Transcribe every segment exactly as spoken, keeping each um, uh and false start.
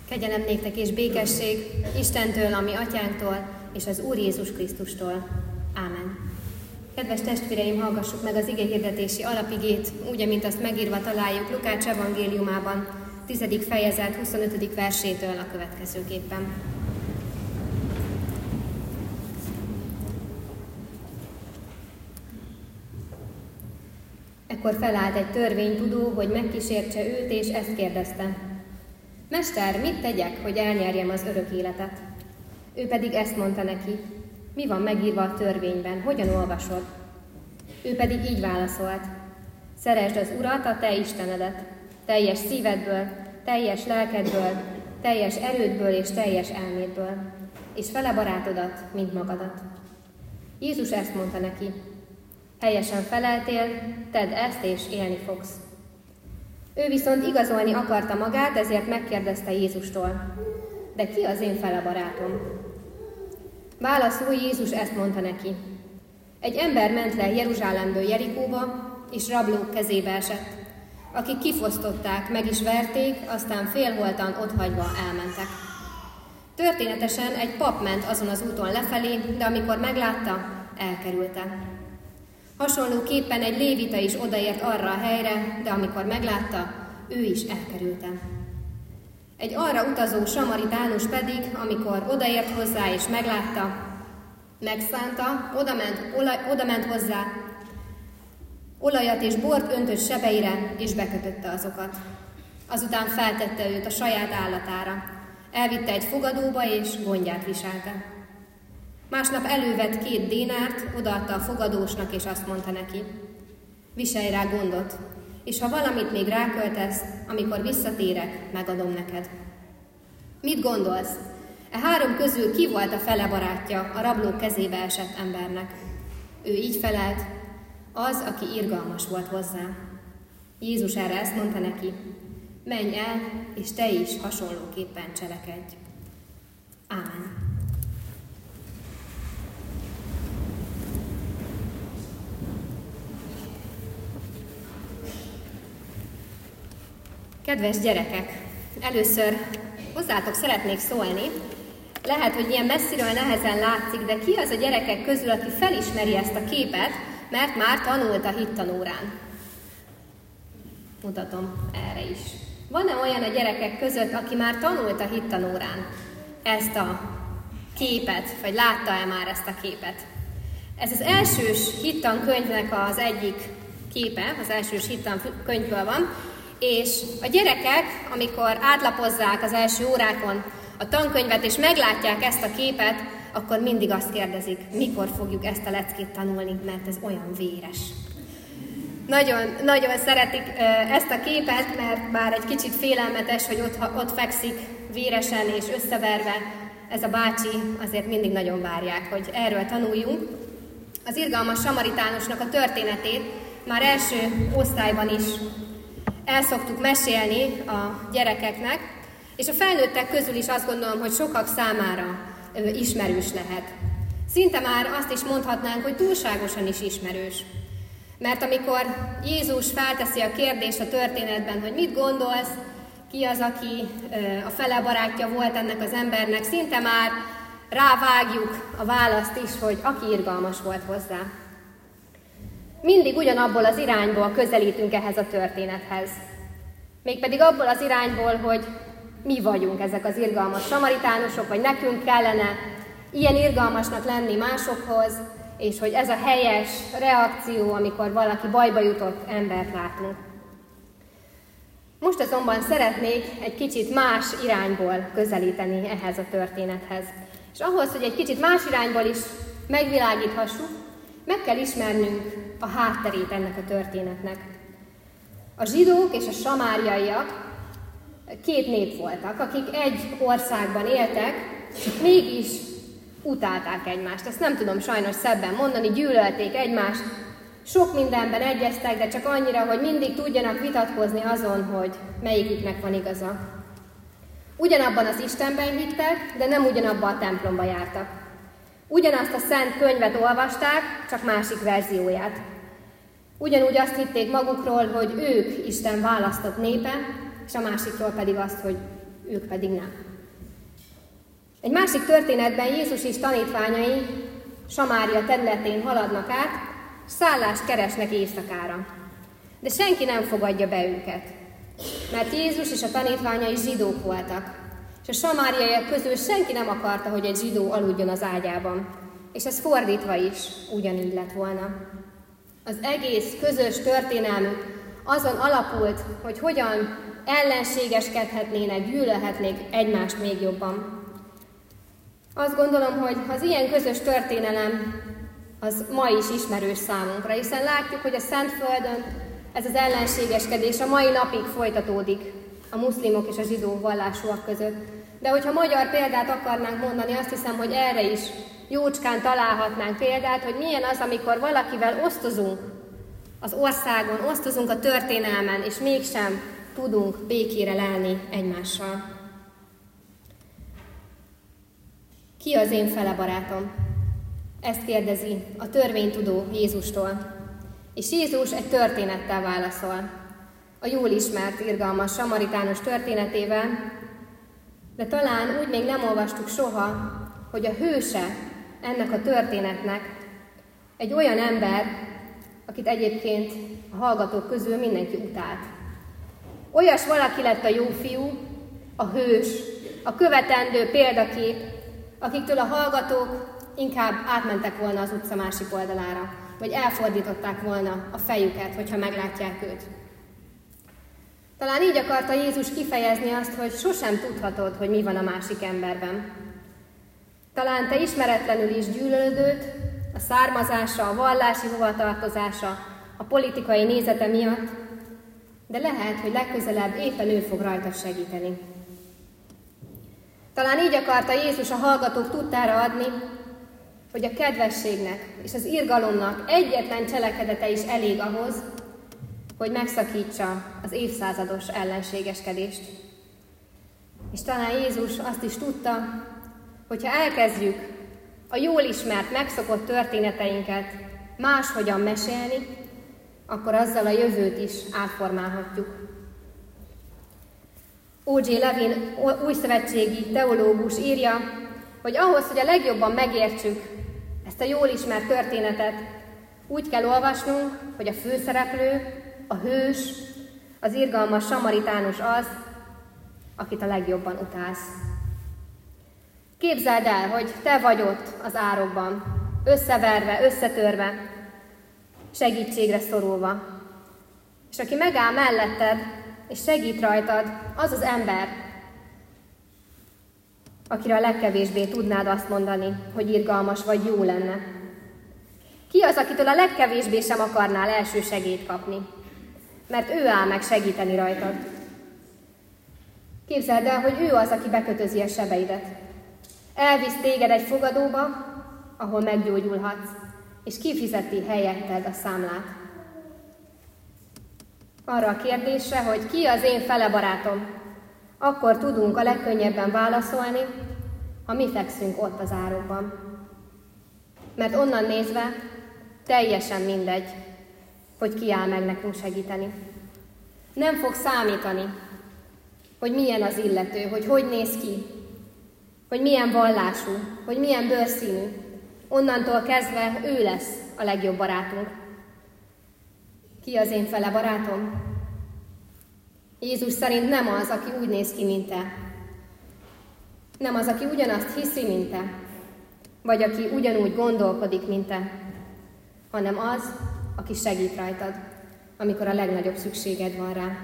Kegyelem néktek és békesség Istentől, a mi atyánktól, és az Úr Jézus Krisztustól. Ámen. Kedves testvéreim, hallgassuk meg az igehirdetési alapigét, úgy, amint azt megírva találjuk Lukács evangéliumában, tizedik fejezet huszonötödik versétől a következőképpen. Ekkor felállt egy törvénytudó, hogy megkísértse őt, és ezt kérdezte: Mester, mit tegyek, hogy elnyerjem az örök életet? Ő pedig ezt mondta neki: mi van megírva a törvényben, hogyan olvasod? Ő pedig így válaszolt: szeresd az Urat, a te Istenedet, teljes szívedből, teljes lelkedből, teljes erődből és teljes elmédből, és fele barátodat, mint magadat. Jézus ezt mondta neki: helyesen feleltél, tedd ezt, és élni fogsz. Ő viszont igazolni akarta magát, ezért megkérdezte Jézustól: de ki az én fele barátom? Válaszul Jézus ezt mondta neki: egy ember ment le Jeruzsálemből Jerikóba, és rablók kezébe esett, akik kifosztották, meg is verték, aztán félholtan otthagyva elmentek. Történetesen egy pap ment azon az úton lefelé, de amikor meglátta, elkerülte. Hasonlóképpen egy lévita is odaért arra a helyre, de amikor meglátta, ő is elkerülte. Egy arra utazó samaritánus pedig, amikor odaért hozzá és meglátta, megszánta, odament, olaj, odament hozzá, olajat és bort öntött sebeire, és bekötötte azokat. Azután feltette őt a saját állatára, elvitte egy fogadóba, és gondját viselte. Másnap elővett két dénárt, odaadta a fogadósnak, és azt mondta neki: viselj rá gondot, és ha valamit még ráköltesz, amikor visszatérek, megadom neked. Mit gondolsz? E három közül ki volt a fele barátja a rablók kezébe esett embernek? Ő így felelt: az, aki irgalmas volt hozzá. Jézus erre ezt mondta neki: menj el, és te is hasonlóképpen cselekedj. Ámen. Kedves gyerekek, először hozzátok szeretnék szólni. Lehet, hogy ilyen messziről nehezen látszik, de ki az a gyerekek közül, aki felismeri ezt a képet, mert már tanult a hittanórán? Mutatom erre is. Van-e olyan a gyerekek között, aki már tanult a hittanórán ezt a képet, vagy látta-e már ezt a képet? Ez az elsős hittankönyvnek az egyik képe, az elsős hittankönyvből van, és a gyerekek, amikor átlapozzák az első órákon a tankönyvet, és meglátják ezt a képet, akkor mindig azt kérdezik, mikor fogjuk ezt a leckét tanulni, mert ez olyan véres. Nagyon, nagyon szeretik ezt a képet, mert bár egy kicsit félelmetes, hogy ott, ott fekszik véresen és összeverve ez a bácsi, azért mindig nagyon várják, hogy erről tanuljunk. Az irgalmas samaritánusnak a történetét már első osztályban is el szoktuk mesélni a gyerekeknek, és a felnőttek közül is azt gondolom, hogy sokak számára ismerős lehet. Szinte már azt is mondhatnánk, hogy túlságosan is ismerős. Mert amikor Jézus felteszi a kérdést a történetben, hogy mit gondolsz, ki az, aki a fele barátja volt ennek az embernek, szinte már rávágjuk a választ is, hogy aki irgalmas volt hozzá. Mindig ugyanabból az irányból közelítünk ehhez a történethez. Mégpedig abból az irányból, hogy mi vagyunk ezek az irgalmas samaritánusok, vagy nekünk kellene ilyen irgalmasnak lenni másokhoz, és hogy ez a helyes reakció, amikor valaki bajba jutott embert látunk. Most azonban szeretnék egy kicsit más irányból közelíteni ehhez a történethez. És ahhoz, hogy egy kicsit más irányból is megvilágíthassuk, meg kell ismernünk a hátterét ennek a történetnek. A zsidók és a samáriaiak két nép voltak, akik egy országban éltek, mégis utálták egymást. Ezt nem tudom sajnos szebben mondani, gyűlölték egymást, sok mindenben egyeztek, de csak annyira, hogy mindig tudjanak vitatkozni azon, hogy melyiküknek van igaza. Ugyanabban az Istenben hittek, de nem ugyanabban a templomba jártak. Ugyanazt a szent könyvet olvasták, csak másik verzióját. Ugyanúgy azt hitték magukról, hogy ők Isten választott népe, és a másikról pedig azt, hogy ők pedig nem. Egy másik történetben Jézus és tanítványai Samária területén haladnak át, szállást keresnek éjszakára. De senki nem fogadja be őket, mert Jézus és a tanítványai zsidók voltak, és a samáriaiak közül senki nem akarta, hogy egy zsidó aludjon az ágyában, és ez fordítva is ugyanígy lett volna. Az egész közös történelmük azon alapult, hogy hogyan ellenségeskedhetnének, gyűlölhetnék egymást még jobban. Azt gondolom, hogy az ilyen közös történelem az ma is ismerős számunkra, hiszen látjuk, hogy a Szentföldön ez az ellenségeskedés a mai napig folytatódik a muszlimok és a zsidó vallásúak között. De hogyha magyar példát akarnánk mondani, azt hiszem, hogy erre is jócskán találhatnánk példát, hogy milyen az, amikor valakivel osztozunk az országon, osztozunk a történelmen, és mégsem tudunk békére lelni egymással. Ki az én fele barátom? Ezt kérdezi a törvénytudó Jézustól. És Jézus egy történettel válaszol. A jól ismert, irgalmas samaritánus történetével, de talán úgy még nem olvastuk soha, hogy a hőse ennek a történetnek egy olyan ember, akit egyébként a hallgatók közül mindenki utált. Olyas valaki lett a jó fiú, a hős, a követendő példakép, akiktől a hallgatók inkább átmentek volna az utca másik oldalára, vagy elfordították volna a fejüket, hogyha meglátják őt. Talán így akarta Jézus kifejezni azt, hogy sosem tudhatod, hogy mi van a másik emberben. Talán te ismeretlenül is gyűlölöd őt, a származása, a vallási hovatartozása, a politikai nézete miatt, de lehet, hogy legközelebb éppen ő fog rajta segíteni. Talán így akarta Jézus a hallgatók tudtára adni, hogy a kedvességnek és az irgalomnak egyetlen cselekedete is elég ahhoz, hogy megszakítsa az évszázados ellenségeskedést. És talán Jézus azt is tudta, hogyha elkezdjük a jól ismert, megszokott történeteinket máshogyan mesélni, akkor azzal a jövőt is átformálhatjuk. ó dzsé Levin újszövetségi teológus írja, hogy ahhoz, hogy a legjobban megértsük ezt a jól ismert történetet, úgy kell olvasnunk, hogy a főszereplő, a hős, az irgalmas samaritánus az, akit a legjobban utálsz. Képzeld el, hogy te vagy ott az árokban, összeverve, összetörve, segítségre szorulva. És aki megáll melletted, és segít rajtad, az az ember, akire a legkevésbé tudnád azt mondani, hogy irgalmas vagy jó lenne. Ki az, akitől a legkevésbé sem akarnál első segélyt kapni? Mert ő áll meg segíteni rajtad. Képzeld el, hogy ő az, aki bekötözi a sebeidet. Elvisz téged egy fogadóba, ahol meggyógyulhatsz, és kifizeti helyetted a számlát. Arra a kérdésre, hogy ki az én fele barátom, akkor tudunk a legkönnyebben válaszolni, ha mi fekszünk ott az árokban. Mert onnan nézve teljesen mindegy, hogy ki áll meg nekünk segíteni. Nem fog számítani, hogy milyen az illető, hogy hogy néz ki, hogy milyen vallású, hogy milyen bőrszínű. Onnantól kezdve ő lesz a legjobb barátunk. Ki az én fele barátom? Jézus szerint nem az, aki úgy néz ki, mint te. Nem az, aki ugyanazt hiszi, mint te, vagy aki ugyanúgy gondolkodik, mint te, hanem az, aki segít rajtad, amikor a legnagyobb szükséged van rá.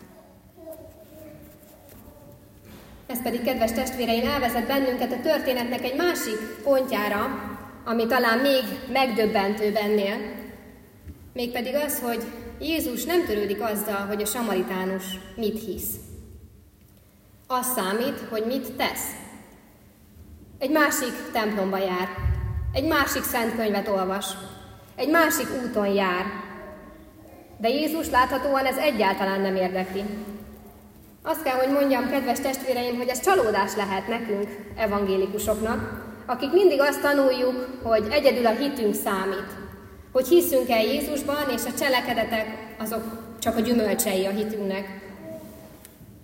Ez pedig, kedves testvéreim, elvezet bennünket a történetnek egy másik pontjára, ami talán még megdöbbentőbb ennél, mégpedig az, hogy Jézus nem törődik azzal, hogy a samaritánus mit hisz. Az számít, hogy mit tesz. Egy másik templomba jár, egy másik szent könyvet olvas, egy másik úton jár. De Jézus láthatóan ez egyáltalán nem érdekli. Azt kell, hogy mondjam, kedves testvéreim, hogy ez csalódás lehet nekünk, evangélikusoknak, akik mindig azt tanuljuk, hogy egyedül a hitünk számít. Hogy hiszünk el Jézusban, és a cselekedetek azok csak a gyümölcsei a hitünknek.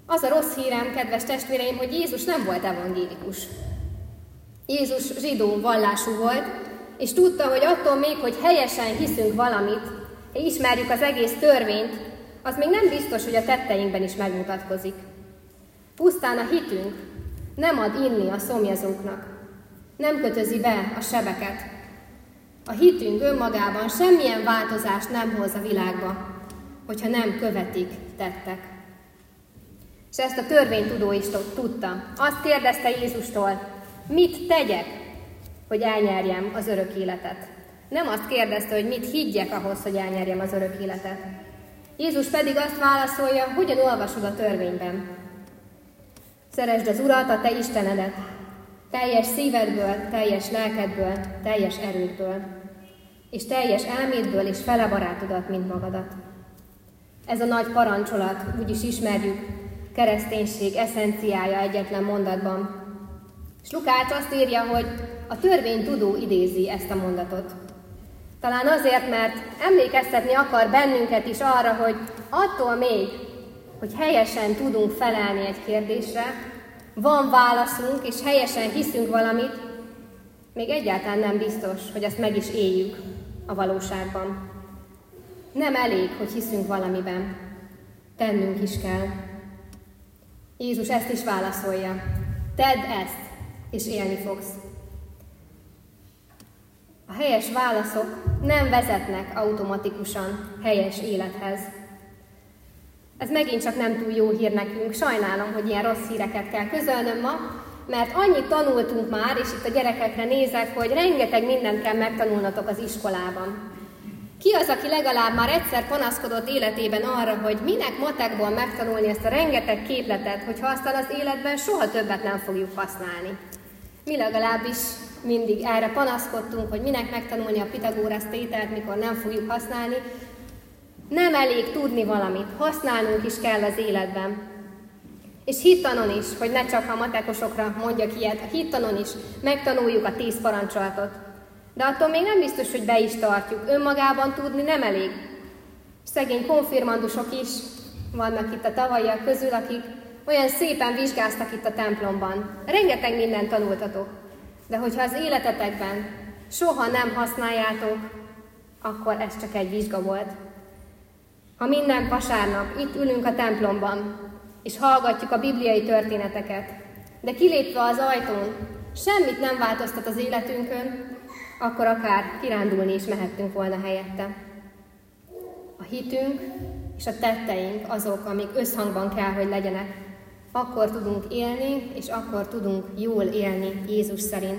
Az a rossz hírem, kedves testvéreim, hogy Jézus nem volt evangélikus. Jézus zsidó vallású volt, és tudta, hogy attól még, hogy helyesen hiszünk valamit, és ismerjük az egész törvényt, az még nem biztos, hogy a tetteinkben is megmutatkozik. Pusztán a hitünk nem ad inni a szomjazóknak, nem kötözi be a sebeket. A hitünk önmagában semmilyen változást nem hoz a világba, hogyha nem követik tettek. És ezt a törvénytudó is tudta. Azt kérdezte Jézustól, mit tegyek, hogy elnyerjem az örök életet. Nem azt kérdezte, hogy mit higgyek ahhoz, hogy elnyerjem az örök életet. Jézus pedig azt válaszolja, hogyan olvasod a törvényben. Szeresd az Urat, a te Istenedet, teljes szívedből, teljes lelkedből, teljes erődből, és teljes elmédből, és fele barátodat, mint magadat. Ez a nagy parancsolat, úgy is ismerjük, kereszténység eszenciája egyetlen mondatban. És Lukács azt írja, hogy a törvénytudó idézi ezt a mondatot. Talán azért, mert emlékeztetni akar bennünket is arra, hogy attól még, hogy helyesen tudunk felelni egy kérdésre, van válaszunk, és helyesen hiszünk valamit, még egyáltalán nem biztos, hogy ezt meg is éljük a valóságban. Nem elég, hogy hiszünk valamiben, tennünk is kell. Jézus ezt is válaszolja. Tedd ezt, és élni fogsz. A helyes válaszok nem vezetnek automatikusan helyes élethez. Ez megint csak nem túl jó hír nekünk. Sajnálom, hogy ilyen rossz híreket kell közölnöm ma, mert annyit tanultunk már, és itt a gyerekekre nézek, hogy rengeteg mindent kell megtanulnotok az iskolában. Ki az, aki legalább már egyszer panaszkodott életében arra, hogy minek matekból megtanulni ezt a rengeteg képletet, hogyha aztán az életben soha többet nem fogjuk használni? Mi legalábbis mindig erre panaszkodtunk, hogy minek megtanulni a Pitagórasz tételt, mikor nem fogjuk használni. Nem elég tudni valamit, használnunk is kell az életben. És hittanon is, hogy ne csak a matekosokra mondjak ilyet, a hittanon is megtanuljuk a tíz parancsolatot. De attól még nem biztos, hogy be is tartjuk. Önmagában tudni nem elég. Szegény konfirmandusok is vannak itt a tavalyiak közül, akik olyan szépen vizsgáztak itt a templomban. Rengeteg mindent tanultatok. De hogyha az életetekben soha nem használjátok, akkor ez csak egy vizsga volt. Ha minden vasárnap itt ülünk a templomban, és hallgatjuk a bibliai történeteket, de kilépve az ajtón semmit nem változtat az életünkön, akkor akár kirándulni is mehettünk volna helyette. A hitünk és a tetteink azok, amik összhangban kell, hogy legyenek. Akkor tudunk élni, és akkor tudunk jól élni Jézus szerint.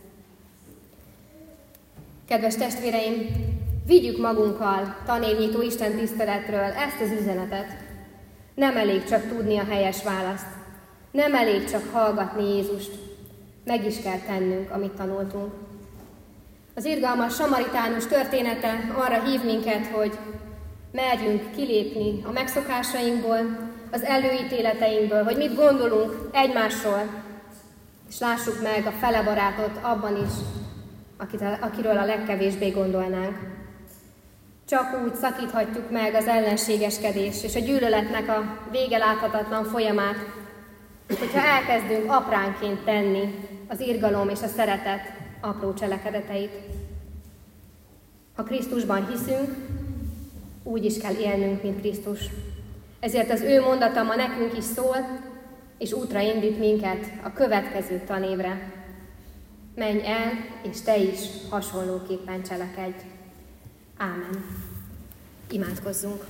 Kedves testvéreim, vigyük magunkkal tanévnyitó Isten tiszteletről ezt az üzenetet. Nem elég csak tudni a helyes választ. Nem elég csak hallgatni Jézust. Meg is kell tennünk, amit tanultunk. Az irgalmas samaritánus története arra hív minket, hogy merjünk kilépni a megszokásainkból, az előítéleteinkből, hogy mit gondolunk egymásról, és lássuk meg a fele barátot abban is, akiről a legkevésbé gondolnánk. Csak úgy szakíthatjuk meg az ellenségeskedés és a gyűlöletnek a vége láthatatlan folyamát, hogyha elkezdünk apránként tenni az irgalom és a szeretet apró cselekedeteit. Ha Krisztusban hiszünk, úgy is kell élnünk, mint Krisztus. Ezért az ő mondata ma nekünk is szól, és útra indít minket a következő tanévre. Menj el, és te is hasonlóképpen cselekedj. Ámen. Imádkozzunk.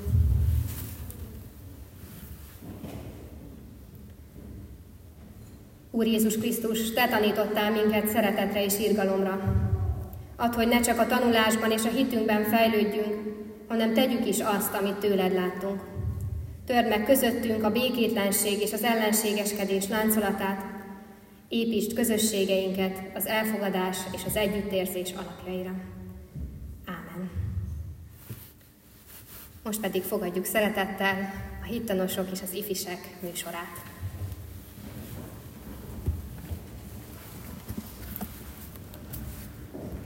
Úr Jézus Krisztus, te tanítottál minket szeretetre és irgalomra. Add, hogy ne csak a tanulásban és a hitünkben fejlődjünk, hanem tegyük is azt, amit tőled láttunk. Törd meg közöttünk a békétlenség és az ellenségeskedés láncolatát, építsd közösségeinket az elfogadás és az együttérzés alapjaira. Ámen. Most pedig fogadjuk szeretettel a hittanosok és az ifisek műsorát.